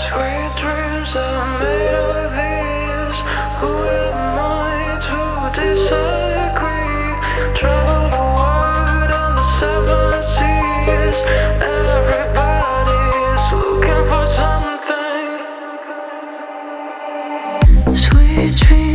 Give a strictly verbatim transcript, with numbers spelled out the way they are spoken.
Sweet dreams are made of these. Who am I to disagree? Travel the world on the seven seas. Everybody's looking for something. Sweet dreams.